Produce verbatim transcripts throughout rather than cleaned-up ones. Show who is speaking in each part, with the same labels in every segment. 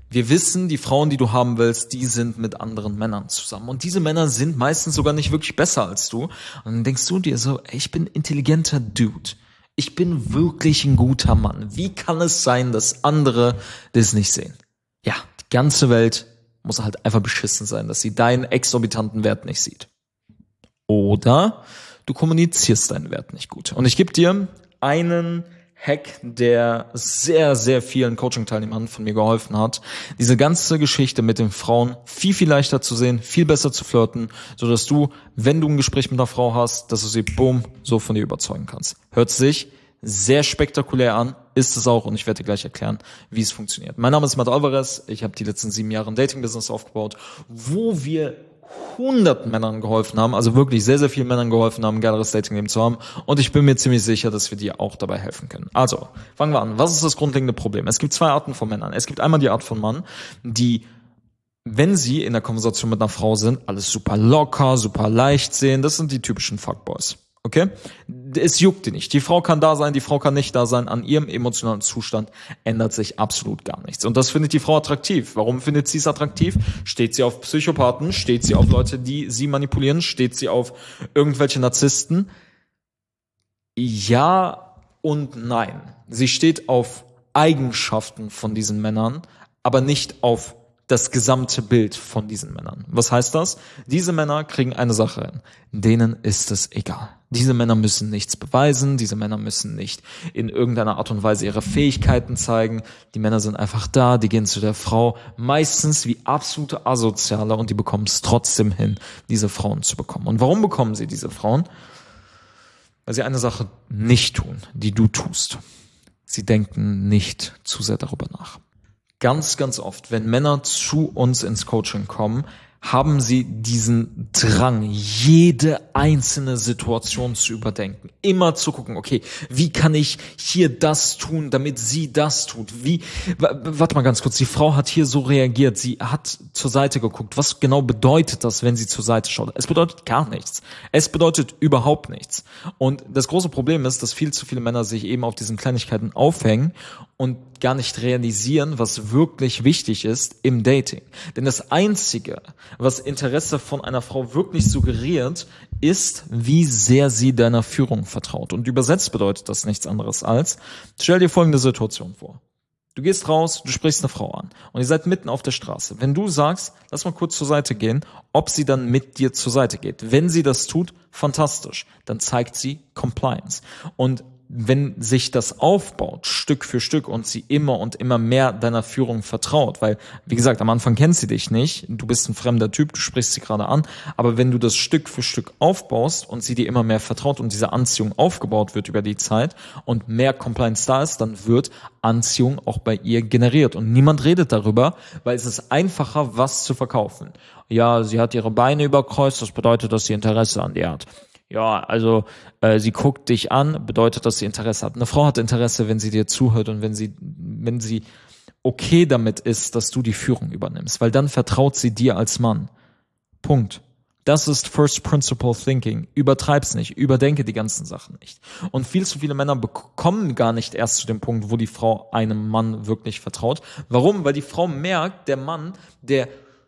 Speaker 1: Wir wissen, die Frauen, die du haben willst, die sind mit anderen Männern zusammen. Und diese Männer sind meistens sogar nicht wirklich besser als du. Und dann denkst du dir so, ey, ich bin ein intelligenter Dude. Ich bin wirklich ein guter Mann. Wie kann es sein, dass andere das nicht sehen? Ja, die ganze Welt muss halt einfach beschissen sein, dass sie deinen exorbitanten Wert nicht sieht. Oder du kommunizierst deinen Wert nicht gut. Und ich gebe dir einen Hack, der sehr, sehr vielen Coaching-Teilnehmern von mir geholfen hat, diese ganze Geschichte mit den Frauen viel, viel leichter zu sehen, viel besser zu flirten, sodass du, wenn du ein Gespräch mit einer Frau hast, dass du sie, boom, so von dir überzeugen kannst. Hört sich sehr spektakulär an, ist es auch, und ich werde dir gleich erklären, wie es funktioniert. Mein Name ist Matt Alvarez, ich habe die letzten sieben Jahre ein Dating-Business aufgebaut, wo wir hunderten Männern geholfen haben, also wirklich sehr, sehr vielen Männern geholfen haben, ein geileres Dating-Leben zu haben, und ich bin mir ziemlich sicher, dass wir dir auch dabei helfen können. Also, fangen wir an. Was ist das grundlegende Problem? Es gibt zwei Arten von Männern. Es gibt einmal die Art von Mann, die, wenn sie in der Konversation mit einer Frau sind, alles super locker, super leicht sehen. Das sind die typischen Fuckboys. Okay? Es juckt die nicht. Die Frau kann da sein, die Frau kann nicht da sein. An ihrem emotionalen Zustand ändert sich absolut gar nichts. Und das findet die Frau attraktiv. Warum findet sie es attraktiv? Steht sie auf Psychopathen? Steht sie auf Leute, die sie manipulieren? Steht sie auf irgendwelche Narzissten? Ja und nein. Sie steht auf Eigenschaften von diesen Männern, aber nicht auf das gesamte Bild von diesen Männern. Was heißt das? Diese Männer kriegen eine Sache hin. Denen ist es egal. Diese Männer müssen nichts beweisen. Diese Männer müssen nicht in irgendeiner Art und Weise ihre Fähigkeiten zeigen. Die Männer sind einfach da, die gehen zu der Frau. Meistens wie absolute Asoziale, und die bekommen es trotzdem hin, diese Frauen zu bekommen. Und warum bekommen sie diese Frauen? Weil sie eine Sache nicht tun, die du tust. Sie denken nicht zu sehr darüber nach. Ganz, ganz oft, wenn Männer zu uns ins Coaching kommen, haben sie diesen Drang, jede einzelne Situation zu überdenken. Immer zu gucken, okay, wie kann ich hier das tun, damit sie das tut? Wie, warte mal ganz kurz, die Frau hat hier so reagiert, sie hat zur Seite geguckt. Was genau bedeutet das, wenn sie zur Seite schaut? Es bedeutet gar nichts. Es bedeutet überhaupt nichts. Und das große Problem ist, dass viel zu viele Männer sich eben auf diesen Kleinigkeiten aufhängen und gar nicht realisieren, was wirklich wichtig ist im Dating. Denn das Einzige, was Interesse von einer Frau wirklich suggeriert, ist, wie sehr sie deiner Führung vertraut. Und übersetzt bedeutet das nichts anderes als, stell dir folgende Situation vor. Du gehst raus, du sprichst eine Frau an und ihr seid mitten auf der Straße. Wenn du sagst, lass mal kurz zur Seite gehen, ob sie dann mit dir zur Seite geht. Wenn sie das tut, fantastisch. Dann zeigt sie Compliance. Und wenn sich das aufbaut, Stück für Stück, und sie immer und immer mehr deiner Führung vertraut, weil, wie gesagt, am Anfang kennt sie dich nicht, du bist ein fremder Typ, du sprichst sie gerade an, aber wenn du das Stück für Stück aufbaust und sie dir immer mehr vertraut und diese Anziehung aufgebaut wird über die Zeit und mehr Compliance da ist, dann wird Anziehung auch bei ihr generiert. Und niemand redet darüber, weil es ist einfacher, was zu verkaufen. Ja, sie hat ihre Beine überkreuzt, das bedeutet, dass sie Interesse an dir hat. Ja, also äh, sie guckt dich an, bedeutet, dass sie Interesse hat. Eine Frau hat Interesse, wenn sie dir zuhört und wenn sie, wenn sie okay damit ist, dass du die Führung übernimmst, weil dann vertraut sie dir als Mann. Punkt. Das ist First Principle Thinking. Übertreib's nicht, überdenke die ganzen Sachen nicht. Und viel zu viele Männer kommen gar nicht erst zu dem Punkt, wo die Frau einem Mann wirklich vertraut. Warum? Weil die Frau merkt, der Mann, der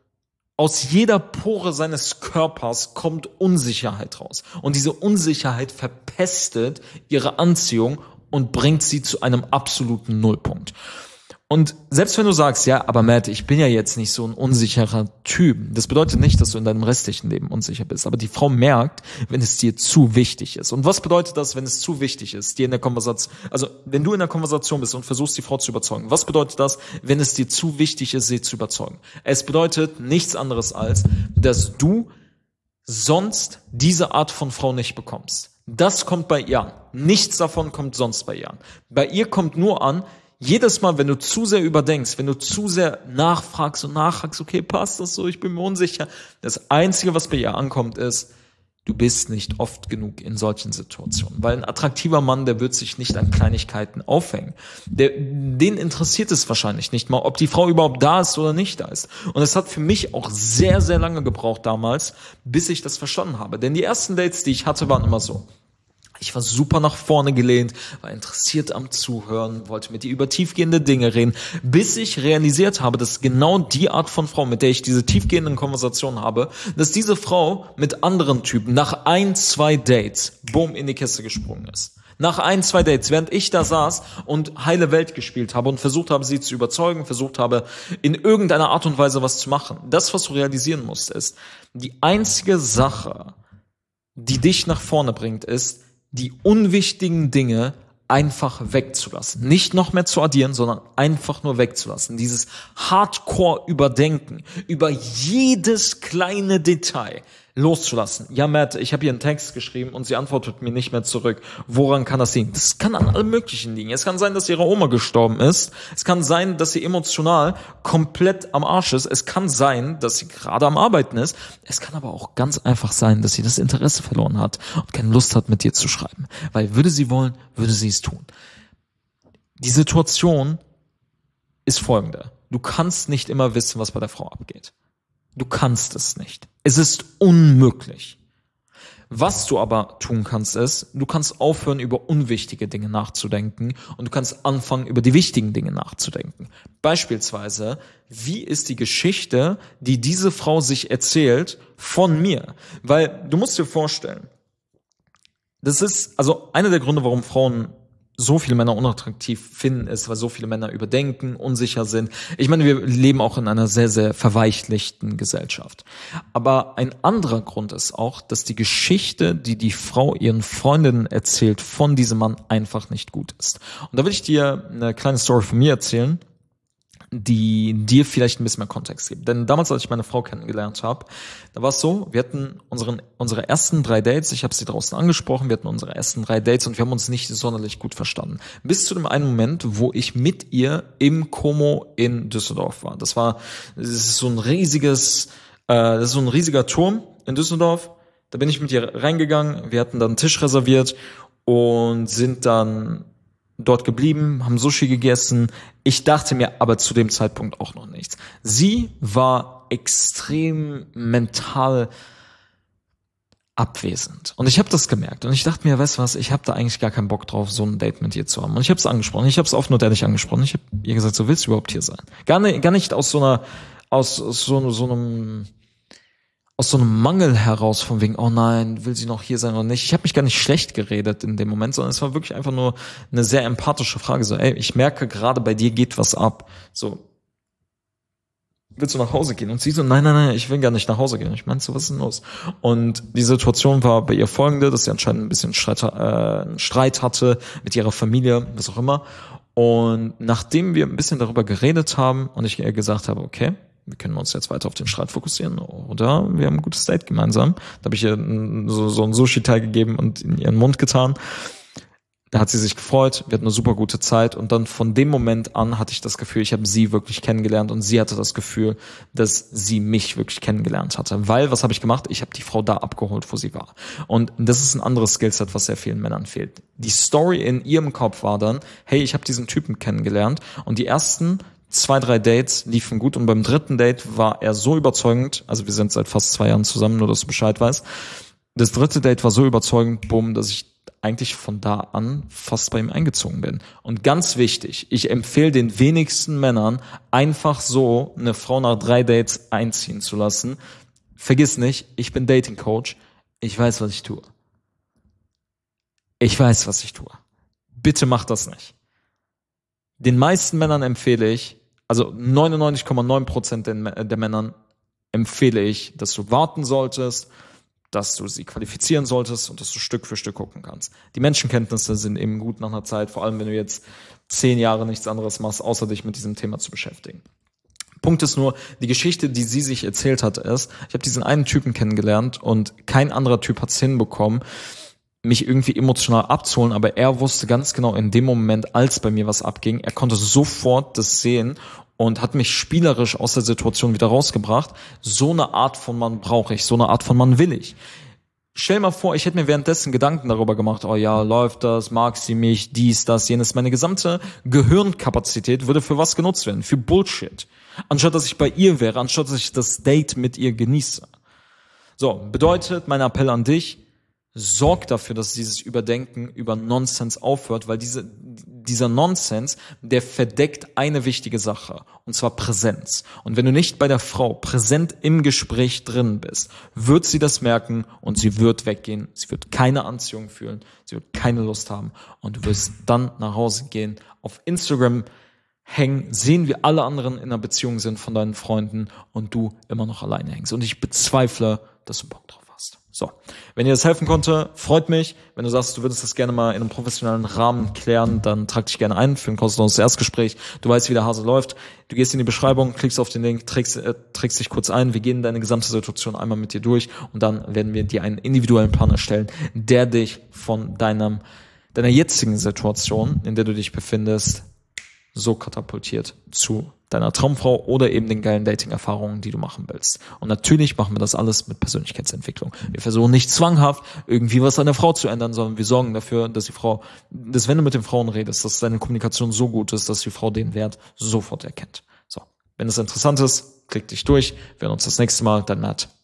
Speaker 1: aus jeder Pore seines Körpers kommt Unsicherheit raus. Und diese Unsicherheit verpestet ihre Anziehung und bringt sie zu einem absoluten Nullpunkt. Und selbst wenn du sagst, ja, aber Matt, ich bin ja jetzt nicht so ein unsicherer Typ, das bedeutet nicht, dass du in deinem restlichen Leben unsicher bist. Aber die Frau merkt, wenn es dir zu wichtig ist. Und was bedeutet das, wenn es zu wichtig ist, dir in der Konversation, also wenn du in der Konversation bist und versuchst, die Frau zu überzeugen, was bedeutet das, wenn es dir zu wichtig ist, sie zu überzeugen? Es bedeutet nichts anderes als, dass du sonst diese Art von Frau nicht bekommst. Das kommt bei ihr an. Nichts davon kommt sonst bei ihr an. Bei ihr kommt nur an, jedes Mal, wenn du zu sehr überdenkst, wenn du zu sehr nachfragst und nachfragst, okay, passt das so, ich bin mir unsicher. Das Einzige, was bei ihr ankommt, ist, du bist nicht oft genug in solchen Situationen. Weil ein attraktiver Mann, der wird sich nicht an Kleinigkeiten aufhängen. Der, den interessiert es wahrscheinlich nicht mal, ob die Frau überhaupt da ist oder nicht da ist. Und es hat für mich auch sehr, sehr lange gebraucht damals, bis ich das verstanden habe. Denn die ersten Dates, die ich hatte, waren immer so. Ich war super nach vorne gelehnt, war interessiert am Zuhören, wollte mit ihr über tiefgehende Dinge reden, bis ich realisiert habe, dass genau die Art von Frau, mit der ich diese tiefgehenden Konversationen habe, dass diese Frau mit anderen Typen nach ein, zwei Dates, boom, in die Kiste gesprungen ist. Nach ein, zwei Dates, während ich da saß und heile Welt gespielt habe und versucht habe, sie zu überzeugen, versucht habe, in irgendeiner Art und Weise was zu machen. Das, was du realisieren musst, ist, die einzige Sache, die dich nach vorne bringt, ist, die unwichtigen Dinge einfach wegzulassen. Nicht noch mehr zu addieren, sondern einfach nur wegzulassen. Dieses Hardcore-Überdenken über jedes kleine Detail loszulassen. Ja, Matt, ich habe hier einen Text geschrieben und sie antwortet mir nicht mehr zurück. Woran kann das liegen? Das kann an allem Möglichen liegen. Es kann sein, dass ihre Oma gestorben ist. Es kann sein, dass sie emotional komplett am Arsch ist. Es kann sein, dass sie gerade am Arbeiten ist. Es kann aber auch ganz einfach sein, dass sie das Interesse verloren hat und keine Lust hat, mit dir zu schreiben. Weil würde sie wollen, würde sie es tun. Die Situation ist folgende. Du kannst nicht immer wissen, was bei der Frau abgeht. Du kannst es nicht. Es ist unmöglich. Was du aber tun kannst, ist, du kannst aufhören, über unwichtige Dinge nachzudenken und du kannst anfangen, über die wichtigen Dinge nachzudenken. Beispielsweise, wie ist die Geschichte, die diese Frau sich erzählt, von mir? Weil du musst dir vorstellen, das ist, also einer der Gründe, warum Frauen so viele Männer unattraktiv finden, ist, weil so viele Männer überdenken, unsicher sind. Ich meine, wir leben auch in einer sehr, sehr verweichlichten Gesellschaft. Aber ein anderer Grund ist auch, dass die Geschichte, die die Frau ihren Freundinnen erzählt, von diesem Mann einfach nicht gut ist. Und da will ich dir eine kleine Story von mir erzählen, die dir vielleicht ein bisschen mehr Kontext gibt. Denn damals, als ich meine Frau kennengelernt habe, da war es so, wir hatten unseren, unsere ersten drei Dates, ich habe sie draußen angesprochen, wir hatten unsere ersten drei Dates und wir haben uns nicht sonderlich gut verstanden. Bis zu dem einen Moment, wo ich mit ihr im Como in Düsseldorf war. Das war, das ist so ein riesiges, äh, das ist so ein riesiger Turm in Düsseldorf. Da bin ich mit ihr reingegangen, wir hatten dann einen Tisch reserviert und sind dann dort geblieben, haben Sushi gegessen. Ich dachte mir aber zu dem Zeitpunkt auch noch nichts. Sie war extrem mental abwesend. Und ich habe das gemerkt. Und ich dachte mir, weißt du was, ich habe da eigentlich gar keinen Bock drauf, so ein Date mit ihr zu haben. Und ich habe es angesprochen. Ich habe es oft nur ehrlich angesprochen. Ich habe ihr gesagt, so willst du überhaupt hier sein? Gar nicht, gar nicht aus so einer, aus so, so einem... aus so einem Mangel heraus von wegen, oh nein, will sie noch hier sein oder nicht. Ich habe mich gar nicht schlecht geredet in dem Moment, sondern es war wirklich einfach nur eine sehr empathische Frage. So, ey, ich merke gerade, bei dir geht was ab. So, willst du nach Hause gehen? Und sie so, nein, nein, nein, ich will gar nicht nach Hause gehen. Ich meinte so, was ist denn los? Und die Situation war bei ihr folgende, dass sie anscheinend ein bisschen Streit, äh, einen Streit hatte mit ihrer Familie, was auch immer. Und nachdem wir ein bisschen darüber geredet haben und ich ihr gesagt habe, okay, wir können uns jetzt weiter auf den Streit fokussieren oder wir haben ein gutes Date gemeinsam. Da habe ich ihr so, so einen Sushi-Teil gegeben und in ihren Mund getan. Da hat sie sich gefreut, wir hatten eine super gute Zeit und dann von dem Moment an hatte ich das Gefühl, ich habe sie wirklich kennengelernt und sie hatte das Gefühl, dass sie mich wirklich kennengelernt hatte. Weil, was habe ich gemacht? Ich habe die Frau da abgeholt, wo sie war. Und das ist ein anderes Skillset, was sehr vielen Männern fehlt. Die Story in ihrem Kopf war dann, hey, ich habe diesen Typen kennengelernt und die ersten zwei, drei Dates liefen gut und beim dritten Date war er so überzeugend, also wir sind seit fast zwei Jahren zusammen, nur dass du Bescheid weißt. Das dritte Date war so überzeugend, bumm, dass ich eigentlich von da an fast bei ihm eingezogen bin. Und ganz wichtig, ich empfehle den wenigsten Männern, einfach so eine Frau nach drei Dates einziehen zu lassen. Vergiss nicht, ich bin Dating Coach, ich weiß, was ich tue. Ich weiß, was ich tue. Bitte mach das nicht. Den meisten Männern empfehle ich, also neunundneunzig Komma neun Prozent der, der Männern empfehle ich, dass du warten solltest, dass du sie qualifizieren solltest und dass du Stück für Stück gucken kannst. Die Menschenkenntnisse sind eben gut nach einer Zeit, vor allem wenn du jetzt zehn Jahre nichts anderes machst, außer dich mit diesem Thema zu beschäftigen. Punkt ist nur, die Geschichte, die sie sich erzählt hat, ist, ich habe diesen einen Typen kennengelernt und kein anderer Typ hat es hinbekommen, mich irgendwie emotional abzuholen, aber er wusste ganz genau in dem Moment, als bei mir was abging, er konnte sofort das sehen und hat mich spielerisch aus der Situation wieder rausgebracht. So eine Art von Mann brauche ich, so eine Art von Mann will ich. Stell mal vor, ich hätte mir währenddessen Gedanken darüber gemacht, oh ja, läuft das, mag sie mich, dies, das, jenes. Meine gesamte Gehirnkapazität würde für was genutzt werden? Für Bullshit. Anstatt dass ich bei ihr wäre, anstatt dass ich das Date mit ihr genieße. So, bedeutet, mein Appell an dich, sorg dafür, dass dieses Überdenken über Nonsens aufhört, weil diese, dieser Nonsens, der verdeckt eine wichtige Sache, und zwar Präsenz. Und wenn du nicht bei der Frau präsent im Gespräch drin bist, wird sie das merken und sie wird weggehen. Sie wird keine Anziehung fühlen, sie wird keine Lust haben und du wirst dann nach Hause gehen, auf Instagram hängen, sehen, wie alle anderen in einer Beziehung sind von deinen Freunden und du immer noch alleine hängst. Und ich bezweifle, dass du Bock drauf hast. So, wenn dir das helfen konnte, freut mich. Wenn du sagst, du würdest das gerne mal in einem professionellen Rahmen klären, dann trag dich gerne ein für ein kostenloses Erstgespräch. Du weißt, wie der Hase läuft. Du gehst in die Beschreibung, klickst auf den Link, trägst, äh, trägst dich kurz ein. Wir gehen deine gesamte Situation einmal mit dir durch und dann werden wir dir einen individuellen Plan erstellen, der dich von deinem, deiner jetzigen Situation, in der du dich befindest, so katapultiert zu deiner Traumfrau oder eben den geilen Dating-Erfahrungen, die du machen willst. Und natürlich machen wir das alles mit Persönlichkeitsentwicklung. Wir versuchen nicht zwanghaft irgendwie was an der Frau zu ändern, sondern wir sorgen dafür, dass die Frau, dass wenn du mit den Frauen redest, dass deine Kommunikation so gut ist, dass die Frau den Wert sofort erkennt. So, wenn es interessant ist, klick dich durch. Wir hören uns das nächste Mal. Dein Matt.